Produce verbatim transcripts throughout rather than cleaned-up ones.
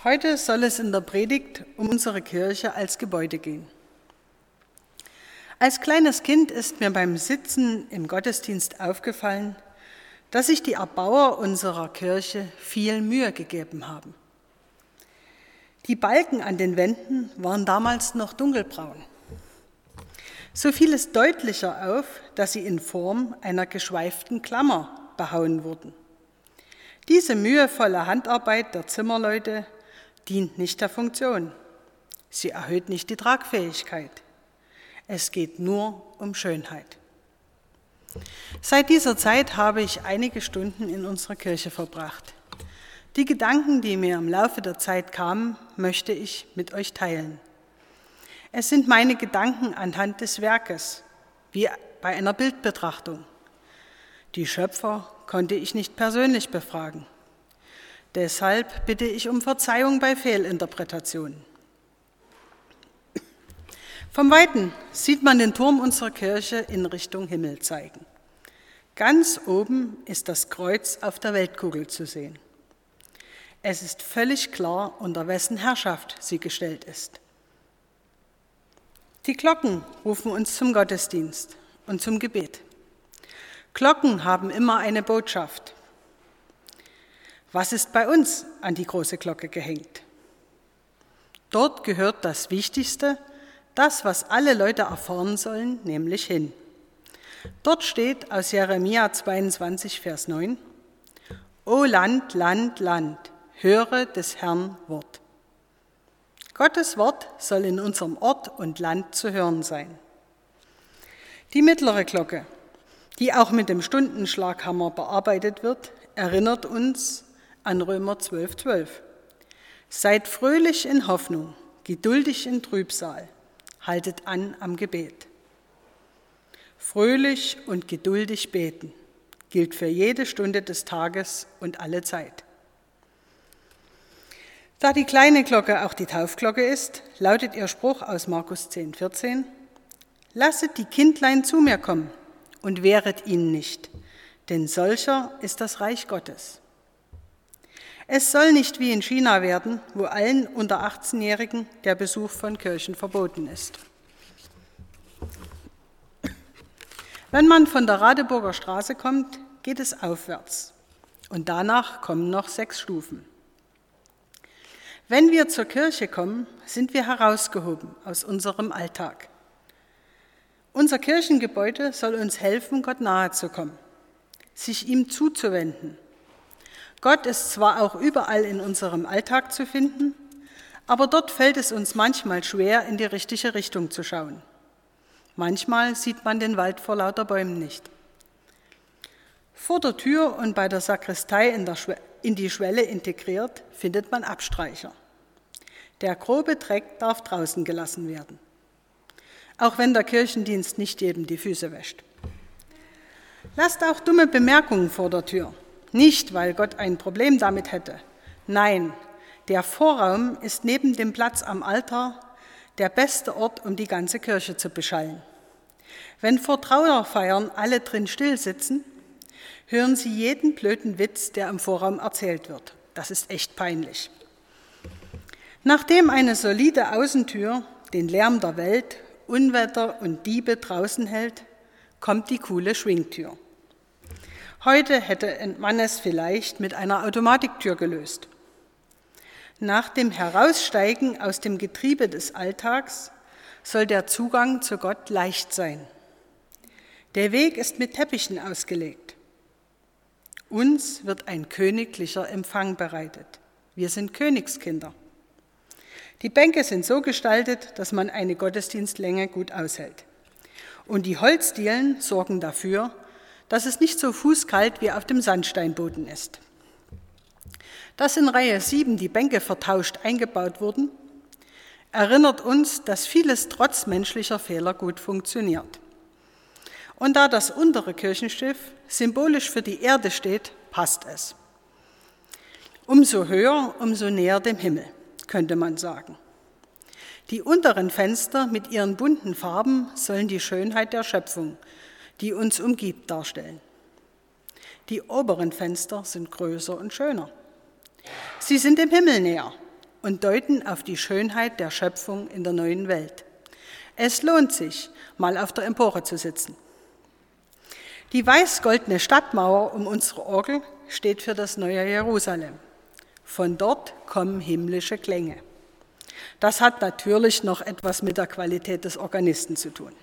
Heute soll es in der Predigt um unsere Kirche als Gebäude gehen. Als kleines Kind ist mir beim Sitzen im Gottesdienst aufgefallen, dass sich die Erbauer unserer Kirche viel Mühe gegeben haben. Die Balken an den Wänden waren damals noch dunkelbraun. So fiel es deutlicher auf, dass sie in Form einer geschweiften Klammer behauen wurden. Diese mühevolle Handarbeit der Zimmerleute dient nicht der Funktion. Sie erhöht nicht die Tragfähigkeit. Es geht nur um Schönheit. Seit dieser Zeit habe ich einige Stunden in unserer Kirche verbracht. Die Gedanken, die mir im Laufe der Zeit kamen, möchte ich mit euch teilen. Es sind meine Gedanken anhand des Werkes, wie bei einer Bildbetrachtung. Die Schöpfer konnte ich nicht persönlich befragen. Deshalb bitte ich um Verzeihung bei Fehlinterpretationen. Vom Weiten sieht man den Turm unserer Kirche in Richtung Himmel zeigen. Ganz oben ist das Kreuz auf der Weltkugel zu sehen. Es ist völlig klar, unter wessen Herrschaft sie gestellt ist. Die Glocken rufen uns zum Gottesdienst und zum Gebet. Glocken haben immer eine Botschaft. Was ist bei uns an die große Glocke gehängt? Dort gehört das Wichtigste, das, was alle Leute erfahren sollen, nämlich hin. Dort steht aus Jeremia zweiundzwanzig, Vers neun, O Land, Land, Land, höre des Herrn Wort. Gottes Wort soll in unserem Ort und Land zu hören sein. Die mittlere Glocke, die auch mit dem Stundenschlaghammer bearbeitet wird, erinnert uns an Römer zwölf, zwölf. Seid fröhlich in Hoffnung, geduldig in Trübsal, haltet an am Gebet. Fröhlich und geduldig beten gilt für jede Stunde des Tages und alle Zeit. Da die kleine Glocke auch die Taufglocke ist, lautet ihr Spruch aus Markus zehn, vierzehn, Lasset die Kindlein zu mir kommen und wehret ihnen nicht, denn solcher ist das Reich Gottes. Es soll nicht wie in China werden, wo allen unter achtzehnjährigen der Besuch von Kirchen verboten ist. Wenn man von der Radeburger Straße kommt, geht es aufwärts und danach kommen noch sechs Stufen. Wenn wir zur Kirche kommen, sind wir herausgehoben aus unserem Alltag. Unser Kirchengebäude soll uns helfen, Gott nahe zu kommen, sich ihm zuzuwenden. Gott ist zwar auch überall in unserem Alltag zu finden, aber dort fällt es uns manchmal schwer, in die richtige Richtung zu schauen. Manchmal sieht man den Wald vor lauter Bäumen nicht. Vor der Tür und bei der Sakristei in, der Schwe- in die Schwelle integriert findet man Abstreicher. Der grobe Dreck darf draußen gelassen werden, auch wenn der Kirchendienst nicht jedem die Füße wäscht. Lasst auch dumme Bemerkungen vor der Tür. Nicht, weil Gott ein Problem damit hätte. Nein, der Vorraum ist neben dem Platz am Altar der beste Ort, um die ganze Kirche zu beschallen. Wenn vor Trauerfeiern alle drin still sitzen, hören sie jeden blöden Witz, der im Vorraum erzählt wird. Das ist echt peinlich. Nachdem eine solide Außentür den Lärm der Welt, Unwetter und Diebe draußen hält, kommt die coole Schwingtür. Heute hätte man es vielleicht mit einer Automatiktür gelöst. Nach dem Heraussteigen aus dem Getriebe des Alltags soll der Zugang zu Gott leicht sein. Der Weg ist mit Teppichen ausgelegt. Uns wird ein königlicher Empfang bereitet. Wir sind Königskinder. Die Bänke sind so gestaltet, dass man eine Gottesdienstlänge gut aushält. Und die Holzdielen sorgen dafür, dass es nicht so fußkalt wie auf dem Sandsteinboden ist. Dass in Reihe sieben die Bänke vertauscht eingebaut wurden, erinnert uns, dass vieles trotz menschlicher Fehler gut funktioniert. Und da das untere Kirchenschiff symbolisch für die Erde steht, passt es. Umso höher, umso näher dem Himmel, könnte man sagen. Die unteren Fenster mit ihren bunten Farben sollen die Schönheit der Schöpfung, die uns umgibt, darstellen. Die oberen Fenster sind größer und schöner. Sie sind dem Himmel näher und deuten auf die Schönheit der Schöpfung in der neuen Welt. Es lohnt sich, mal auf der Empore zu sitzen. Die weiß-goldene Stadtmauer um unsere Orgel steht für das neue Jerusalem. Von dort kommen himmlische Klänge. Das hat natürlich noch etwas mit der Qualität des Organisten zu tun.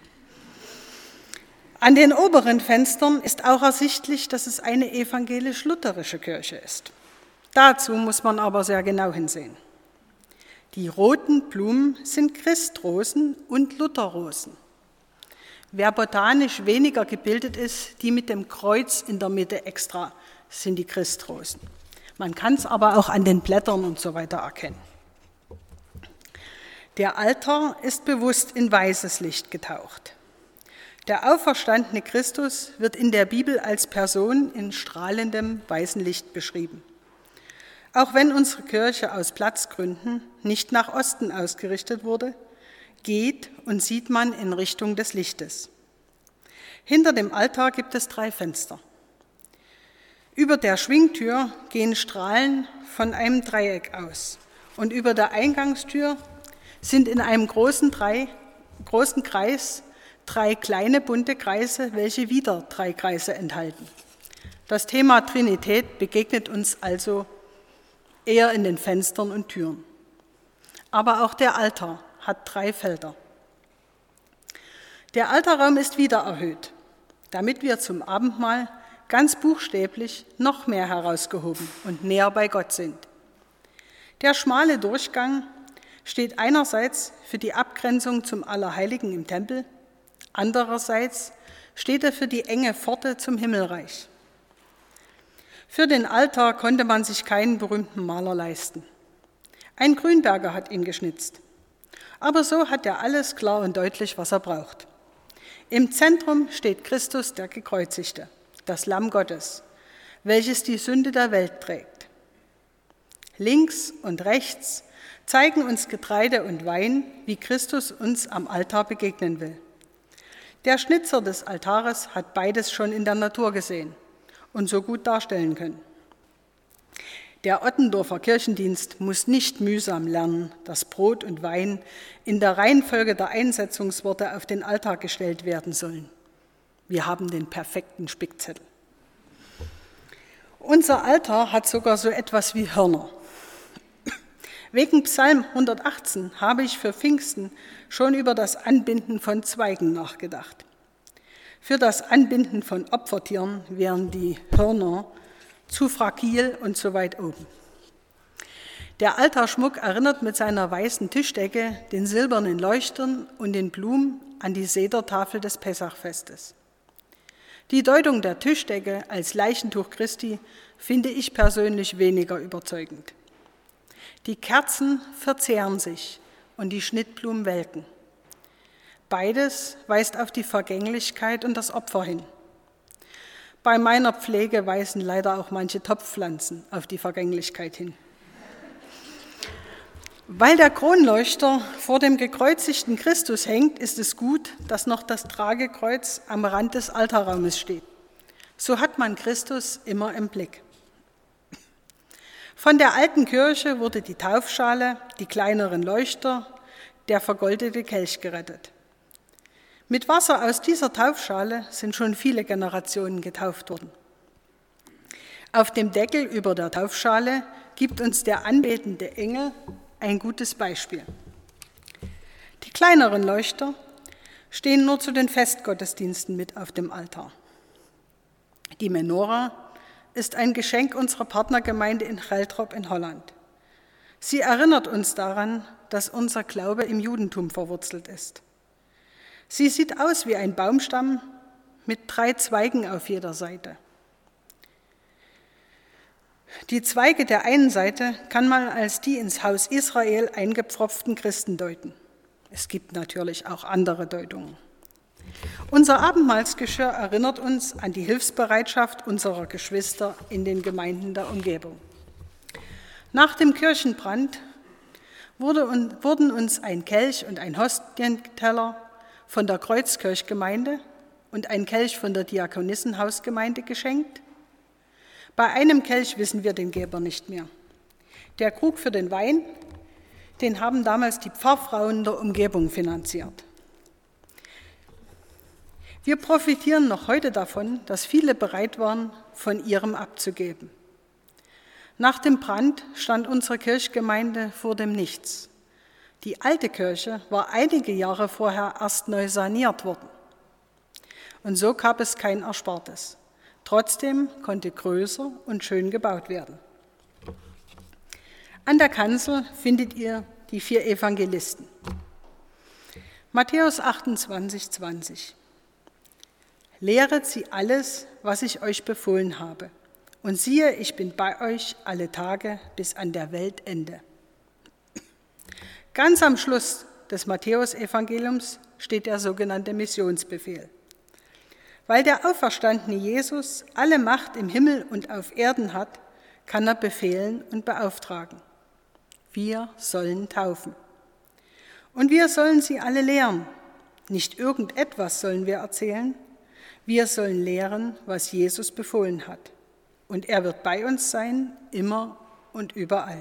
An den oberen Fenstern ist auch ersichtlich, dass es eine evangelisch-lutherische Kirche ist. Dazu muss man aber sehr genau hinsehen. Die roten Blumen sind Christrosen und Lutherrosen. Wer botanisch weniger gebildet ist, die mit dem Kreuz in der Mitte extra, sind die Christrosen. Man kann es aber auch an den Blättern und so weiter erkennen. Der Altar ist bewusst in weißes Licht getaucht. Der auferstandene Christus wird in der Bibel als Person in strahlendem weißem Licht beschrieben. Auch wenn unsere Kirche aus Platzgründen nicht nach Osten ausgerichtet wurde, geht und sieht man in Richtung des Lichtes. Hinter dem Altar gibt es drei Fenster. Über der Schwingtür gehen Strahlen von einem Dreieck aus und über der Eingangstür sind in einem großen, drei, großen Kreis drei kleine bunte Kreise, welche wieder drei Kreise enthalten. Das Thema Trinität begegnet uns also eher in den Fenstern und Türen. Aber auch der Altar hat drei Felder. Der Altarraum ist wieder erhöht, damit wir zum Abendmahl ganz buchstäblich noch mehr herausgehoben und näher bei Gott sind. Der schmale Durchgang steht einerseits für die Abgrenzung zum Allerheiligen im Tempel, andererseits steht er für die enge Pforte zum Himmelreich. Für den Altar konnte man sich keinen berühmten Maler leisten. Ein Grünberger hat ihn geschnitzt. Aber so hat er alles klar und deutlich, was er braucht. Im Zentrum steht Christus, der Gekreuzigte, das Lamm Gottes, welches die Sünde der Welt trägt. Links und rechts zeigen uns Getreide und Wein, wie Christus uns am Altar begegnen will. Der Schnitzer des Altares hat beides schon in der Natur gesehen und so gut darstellen können. Der Ottendorfer Kirchendienst muss nicht mühsam lernen, dass Brot und Wein in der Reihenfolge der Einsetzungsworte auf den Altar gestellt werden sollen. Wir haben den perfekten Spickzettel. Unser Altar hat sogar so etwas wie Hörner. Wegen Psalm hundertachtzehn habe ich für Pfingsten schon über das Anbinden von Zweigen nachgedacht. Für das Anbinden von Opfertieren wären die Hörner zu fragil und zu weit oben. Der Altarschmuck erinnert mit seiner weißen Tischdecke, den silbernen Leuchtern und den Blumen an die Sedertafel des Pessachfestes. Die Deutung der Tischdecke als Leichentuch Christi finde ich persönlich weniger überzeugend. Die Kerzen verzehren sich und die Schnittblumen welken. Beides weist auf die Vergänglichkeit und das Opfer hin. Bei meiner Pflege weisen leider auch manche Topfpflanzen auf die Vergänglichkeit hin. Weil der Kronleuchter vor dem gekreuzigten Christus hängt, ist es gut, dass noch das Tragekreuz am Rand des Altarraumes steht. So hat man Christus immer im Blick. Von der alten Kirche wurde die Taufschale, die kleineren Leuchter, der vergoldete Kelch gerettet. Mit Wasser aus dieser Taufschale sind schon viele Generationen getauft worden. Auf dem Deckel über der Taufschale gibt uns der anbetende Engel ein gutes Beispiel. Die kleineren Leuchter stehen nur zu den Festgottesdiensten mit auf dem Altar. Die Menora ist ein Geschenk unserer Partnergemeinde in Geldrop in Holland. Sie erinnert uns daran, dass unser Glaube im Judentum verwurzelt ist. Sie sieht aus wie ein Baumstamm mit drei Zweigen auf jeder Seite. Die Zweige der einen Seite kann man als die ins Haus Israel eingepfropften Christen deuten. Es gibt natürlich auch andere Deutungen. Unser Abendmahlsgeschirr erinnert uns an die Hilfsbereitschaft unserer Geschwister in den Gemeinden der Umgebung. Nach dem Kirchenbrand wurde, wurden uns ein Kelch und ein Hostienteller von der Kreuzkirchgemeinde und ein Kelch von der Diakonissenhausgemeinde geschenkt. Bei einem Kelch wissen wir den Geber nicht mehr. Der Krug für den Wein Den haben damals die Pfarrfrauen der Umgebung finanziert. Wir profitieren noch heute davon, dass viele bereit waren, von ihrem abzugeben. Nach dem Brand stand unsere Kirchgemeinde vor dem Nichts. Die alte Kirche war einige Jahre vorher erst neu saniert worden. Und so gab es kein Erspartes. Trotzdem konnte größer und schön gebaut werden. An der Kanzel findet ihr die vier Evangelisten. Matthäus achtundzwanzig, zwanzig. Lehret sie alles, was ich euch befohlen habe. Und siehe, ich bin bei euch alle Tage bis an der Weltende. Ganz am Schluss des Matthäusevangeliums steht der sogenannte Missionsbefehl. Weil der auferstandene Jesus alle Macht im Himmel und auf Erden hat, kann er befehlen und beauftragen. Wir sollen taufen. Und wir sollen sie alle lehren. Nicht irgendetwas sollen wir erzählen. Wir sollen lehren, was Jesus befohlen hat. Und er wird bei uns sein, immer und überall.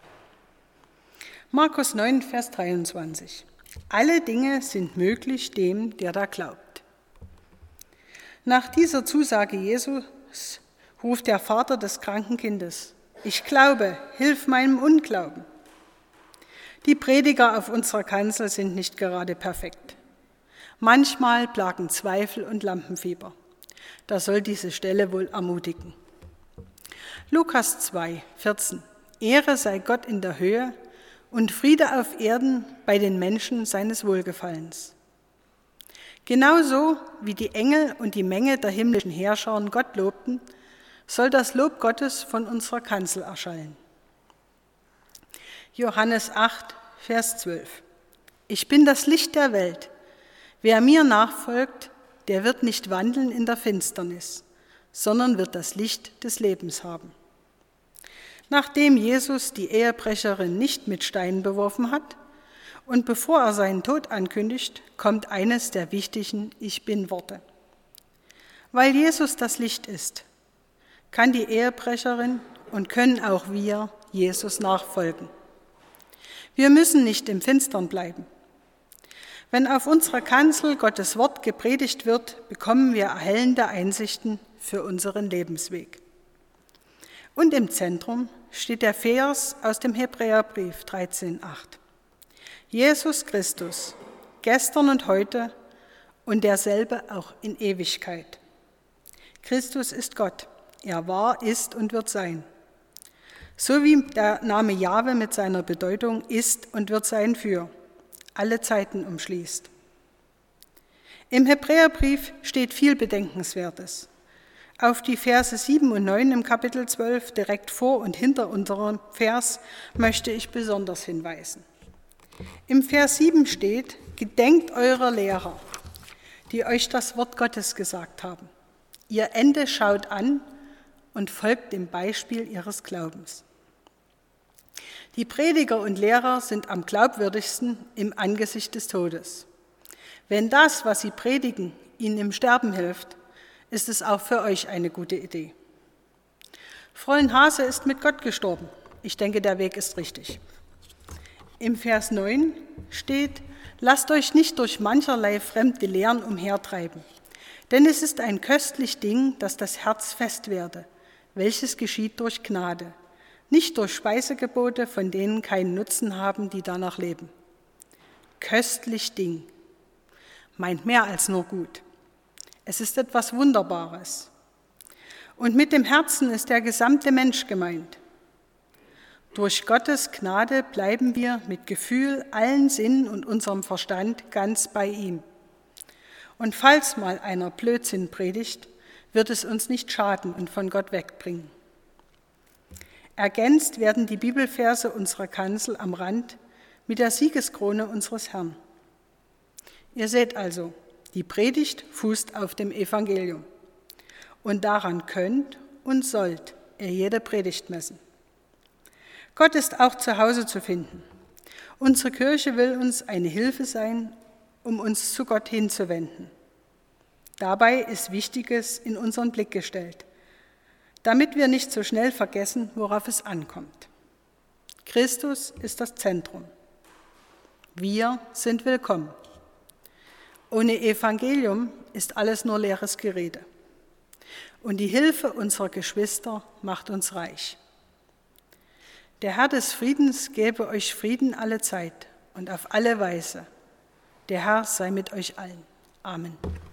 Markus neun, Vers dreiundzwanzig. Alle Dinge sind möglich dem, der da glaubt. Nach dieser Zusage Jesus ruft der Vater des kranken Kindes: Ich glaube, hilf meinem Unglauben. Die Prediger auf unserer Kanzel sind nicht gerade perfekt. Manchmal plagen Zweifel und Lampenfieber. Da soll diese Stelle wohl ermutigen. Lukas zwei, vierzehn. Ehre sei Gott in der Höhe und Friede auf Erden bei den Menschen seines Wohlgefallens. Genauso wie die Engel und die Menge der himmlischen Herrscher Gott lobten, soll das Lob Gottes von unserer Kanzel erschallen. Johannes acht, Vers zwölf. Ich bin das Licht der Welt. Wer mir nachfolgt, der wird nicht wandeln in der Finsternis, sondern wird das Licht des Lebens haben. Nachdem Jesus die Ehebrecherin nicht mit Steinen beworfen hat und bevor er seinen Tod ankündigt, kommt eines der wichtigen Ich Bin-Worte. Weil Jesus das Licht ist, kann die Ehebrecherin und können auch wir Jesus nachfolgen. Wir müssen nicht im Finstern bleiben. Wenn auf unserer Kanzel Gottes Wort gepredigt wird, bekommen wir erhellende Einsichten für unseren Lebensweg. Und im Zentrum steht der Vers aus dem Hebräerbrief dreizehn, acht. Jesus Christus, gestern und heute und derselbe auch in Ewigkeit. Christus ist Gott, er war, ist und wird sein. So wie der Name Jahwe mit seiner Bedeutung ist und wird sein für alle Zeiten umschließt. Im Hebräerbrief steht viel Bedenkenswertes. Auf die Verse sieben und neun im Kapitel zwölf, direkt vor und hinter unserem Vers, möchte ich besonders hinweisen. Im Vers sieben steht: Gedenkt eurer Lehrer, die euch das Wort Gottes gesagt haben. Ihr Ende schaut an und folgt dem Beispiel ihres Glaubens. Die Prediger und Lehrer sind am glaubwürdigsten im Angesicht des Todes. Wenn das, was sie predigen, ihnen im Sterben hilft, ist es auch für euch eine gute Idee. Fräulein Hase ist mit Gott gestorben. Ich denke, der Weg ist richtig. Im Vers neun steht: Lasst euch nicht durch mancherlei fremde Lehren umhertreiben, denn es ist ein köstlich Ding, dass das Herz fest werde, welches geschieht durch Gnade, nicht durch Speisegebote, von denen keinen Nutzen haben, die danach leben. Köstlich Ding meint mehr als nur gut. Es ist etwas Wunderbares. Und mit dem Herzen ist der gesamte Mensch gemeint. Durch Gottes Gnade bleiben wir mit Gefühl, allen Sinnen und unserem Verstand ganz bei ihm. Und falls mal einer Blödsinn predigt, wird es uns nicht schaden und von Gott wegbringen. Ergänzt werden die Bibelverse unserer Kanzel am Rand mit der Siegeskrone unseres Herrn. Ihr seht also, die Predigt fußt auf dem Evangelium. Und daran könnt und sollt ihr jede Predigt messen. Gott ist auch zu Hause zu finden. Unsere Kirche will uns eine Hilfe sein, um uns zu Gott hinzuwenden. Dabei ist Wichtiges in unseren Blick gestellt, damit wir nicht so schnell vergessen, worauf es ankommt. Christus ist das Zentrum. Wir sind willkommen. Ohne Evangelium ist alles nur leeres Gerede. Und die Hilfe unserer Geschwister macht uns reich. Der Herr des Friedens gebe euch Frieden alle Zeit und auf alle Weise. Der Herr sei mit euch allen. Amen.